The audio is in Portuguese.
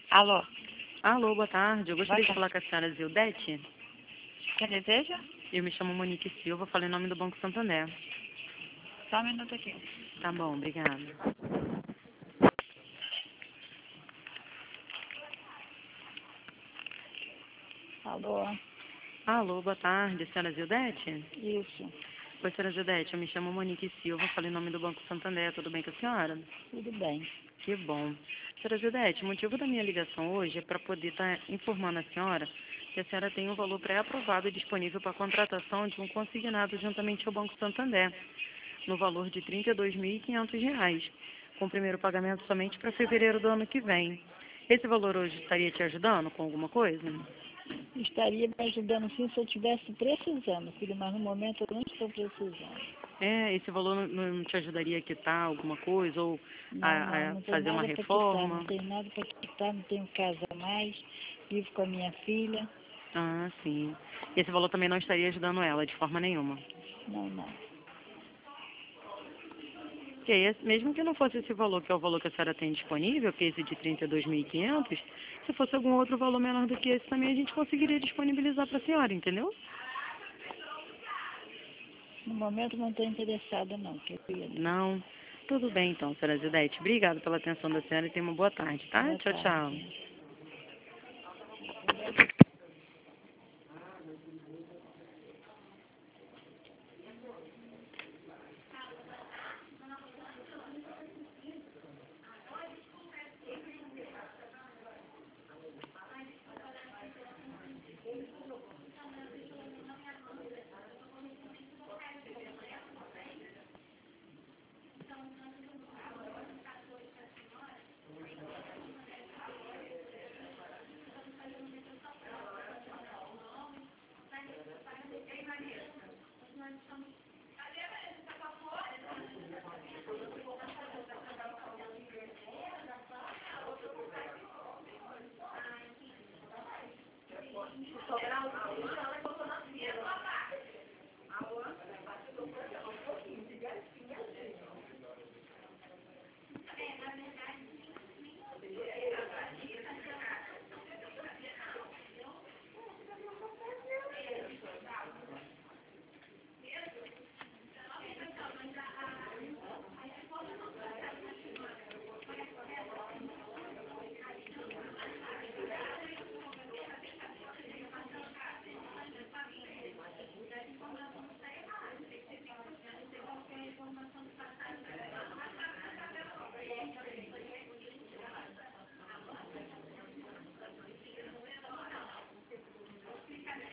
Alô, Alô, boa tarde. Eu gostaria de tarde. falar com a senhora Zildete. Quem deseja? Eu me chamo Monique Silva, falei em nome do Banco Santander. Só um minuto aqui. Tá bom, obrigada. Alô, Alô, boa tarde. Senhora Zildete? isso, Oi, senhora Zildete, eu me chamo Monique Silva, falei em nome do Banco Santander. Tudo bem com a senhora? tudo bem. Que bom. Senhora Zildete, o motivo da minha ligação hoje é para poder estar informando a senhora que a senhora tem um valor pré-aprovado e disponível para contratação de um consignado juntamente ao Banco Santander, no valor de R$ 32.500, com o primeiro pagamento somente para fevereiro do ano que vem. Esse valor hoje estaria te ajudando com alguma coisa? Estaria me ajudando sim se eu estivesse precisando, filho, mas no momento eu não estou precisando. Esse valor não te ajudaria a quitar alguma coisa ou Não, a não tem fazer uma nada para quitar, não reforma? tem nada para quitar, não tenho casa a mais, vivo com a minha filha. Ah, sim. Esse valor também não estaria ajudando ela de forma nenhuma. Não. Porque mesmo que não fosse esse valor, que é o valor que a senhora tem disponível, que é esse de 32.500, se fosse algum outro valor menor do que esse também, a gente conseguiria disponibilizar para a senhora, entendeu? No momento não estou interessada não, querida. Não. Tudo bem então, senhora Zidete. Obrigada pela atenção da senhora e tenha uma boa tarde, tá? Boa Tchau, tarde. tchau.